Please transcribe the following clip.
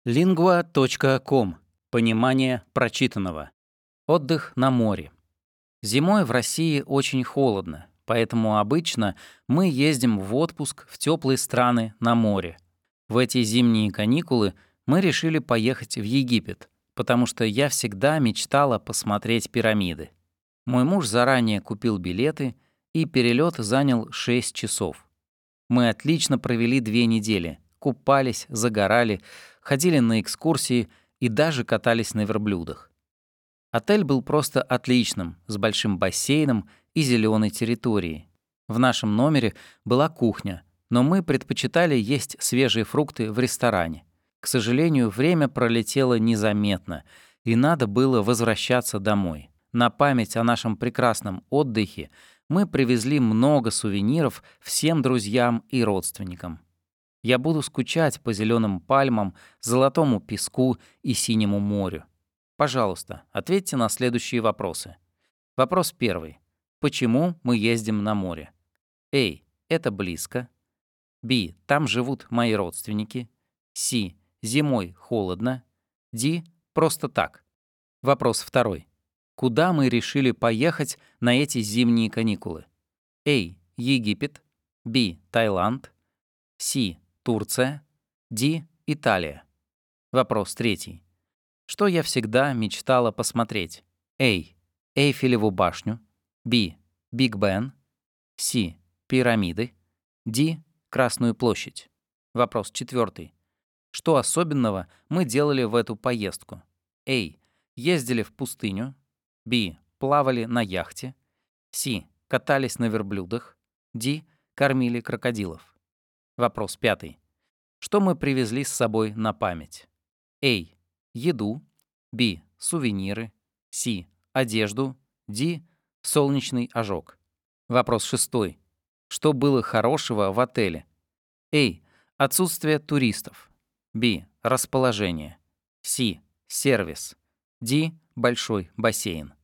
Lingua.com. Понимание прочитанного. Отдых на море. Зимой в России очень холодно, поэтому обычно мы ездим в отпуск в теплые страны на море. В эти зимние каникулы мы решили поехать в Египет, потому что я всегда мечтала посмотреть пирамиды. Мой муж заранее купил билеты, и перелет занял 6 часов. Мы отлично провели 2 недели, купались, загорали, ходили на экскурсии и даже катались на верблюдах. Отель был просто отличным, с большим бассейном и зеленой территорией. В нашем номере была кухня, но мы предпочитали есть свежие фрукты в ресторане. К сожалению, время пролетело незаметно, и надо было возвращаться домой. На память о нашем прекрасном отдыхе мы привезли много сувениров всем друзьям и родственникам. Я буду скучать по зеленым пальмам, золотому песку и синему морю. Пожалуйста, ответьте на следующие вопросы. Вопрос первый. Почему мы ездим на море? А. Это близко. Б. Там живут мои родственники. С. Зимой холодно. Д. Просто так. Вопрос второй. Куда мы решили поехать на эти зимние каникулы? А. Египет. Б. Таиланд. С. Турция. Д. Италия. Вопрос третий. Что я всегда мечтала посмотреть? А. Эйфелеву башню. Б. Биг Бен. С. Пирамиды. Д. Красную площадь. Вопрос четвертый. Что особенного мы делали в эту поездку? А. Ездили в пустыню. Б. Плавали на яхте. С. Катались на верблюдах. Д. Кормили крокодилов. Вопрос пятый. Что мы привезли с собой на память? А. Еду. Б. Сувениры. С. Одежду. Д. Солнечный ожог. Вопрос шестой. Что было хорошего в отеле? А. Отсутствие туристов. Б. Расположение. С. Сервис. Д. Большой бассейн.